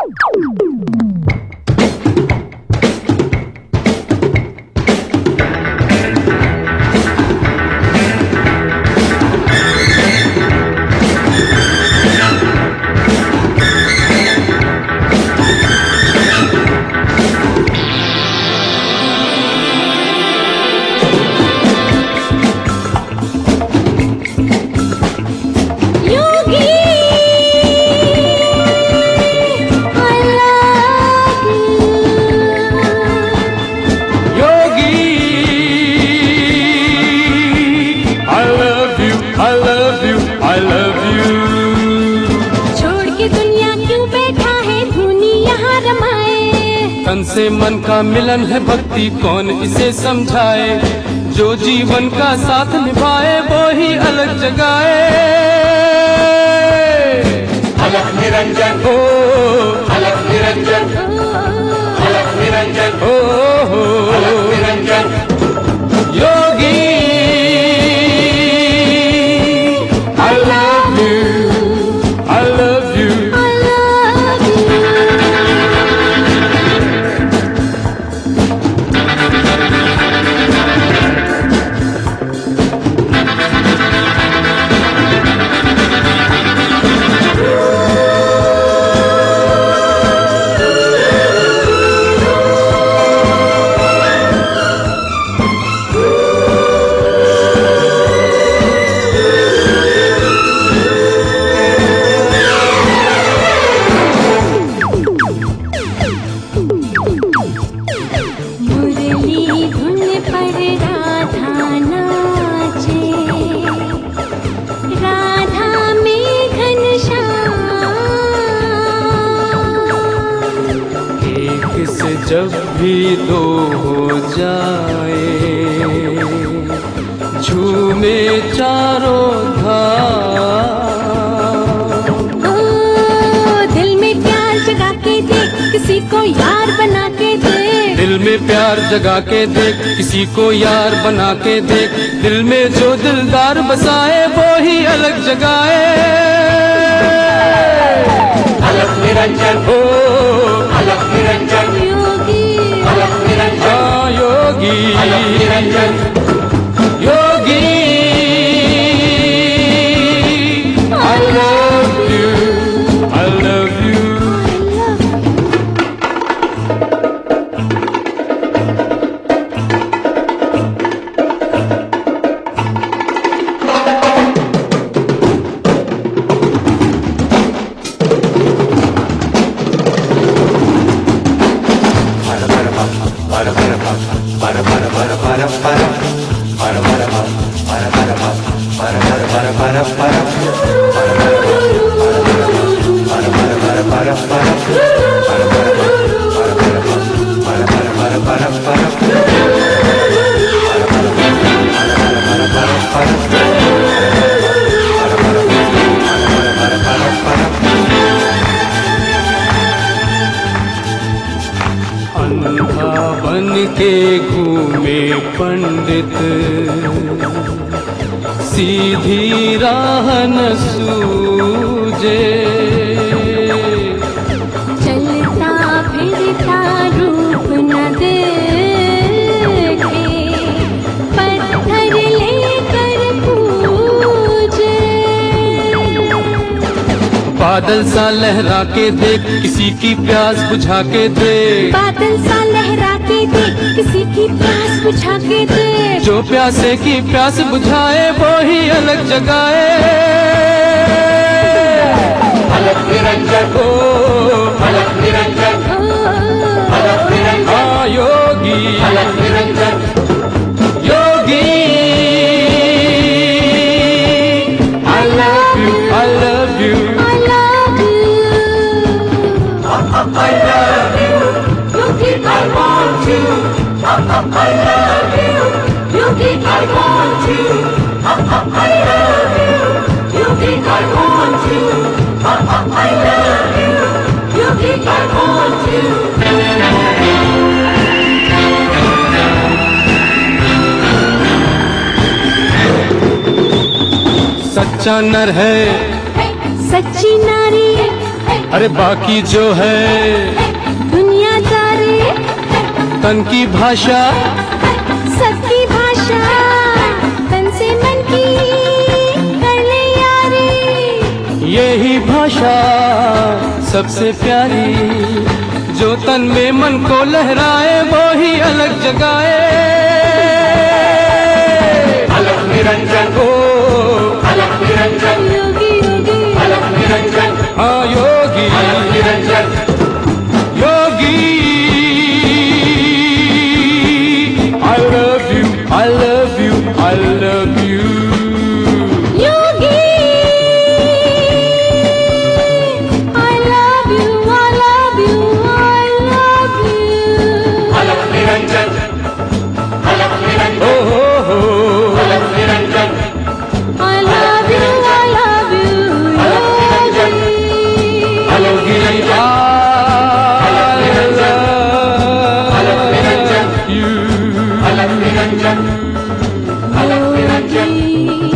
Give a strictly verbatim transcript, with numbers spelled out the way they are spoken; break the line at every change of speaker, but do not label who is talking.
तन से मन का मिलन है भक्ति, कौन इसे समझाए। जो जीवन का साथ निभाए वो ही अलग जगाए।
अलग निरंजन हो, अलग निरंजन, अलग निरंजन
हो,
अलग निरंजन।
योगी I love you, I love you, जब भी दो हो जाए, झूमे चारों धाम।
ओ दिल में प्यार जगा के देख, किसी को यार बना के देख।
दिल में प्यार जगा के देख, किसी को यार बना के देख। दिल में जो दिलदार बसाए वो ही अलग जगाए।
अलग निरंजन
हो,
अलग निरंजन, अलग निरंजन,
हाँ योगी,
अलग निरंजन,
योगी I love you, I love you। अंधा बन के घूमे पंडित, सीधी राह न सूझे।
चलता फिरता रूप न देखे, पत्थर लेकर पूजे।
बादल सा लहरा के देख, किसी की प्यास बुझा के दे।
बादल सा लहरा के देख, किसी की प्यास बुझा के दे।
जो प्यासे की प्यास बुझाए वो ही अलग जगाए।
अलग निरंजन
हो,
अलग निरंजन, अलग निरंजन,
हाँ योगी,
अलग निरंजन,
योगी I love you, I love you,
I love you,
I love you, Yogi I want you, I love you, Yogi I want you, I love you, Yogi I want you, I love you, Yogi I want you।
सच्चा नर है
सच्ची नारी
अरे बाकी जो है
दुनियादारी,
तन की भाषा,
सबकी भाषा, तन से मन की कर ले यारी।
यही भाषा सबसे प्यारी, जो तन में मन को लहराए वो ही अलग जगाए।
अलग निरंजन,
ओ
अलग निरंजन,
योगी योगी
अलग निरंजन,
हाँ योगी
अलग निरंजन,
योगी। I love you, I love you, I love you.
Yogi. I love you, I love you, I love you.
अलग निरंजन, अलग निरंजन,
Oh, oh, oh.
अलग Niranjan,
I love you, I love you, योगी।
अलग निरंजन, अलग निरंजन,
you.
अलग निरंजन, अलग निरंजन,
योगी।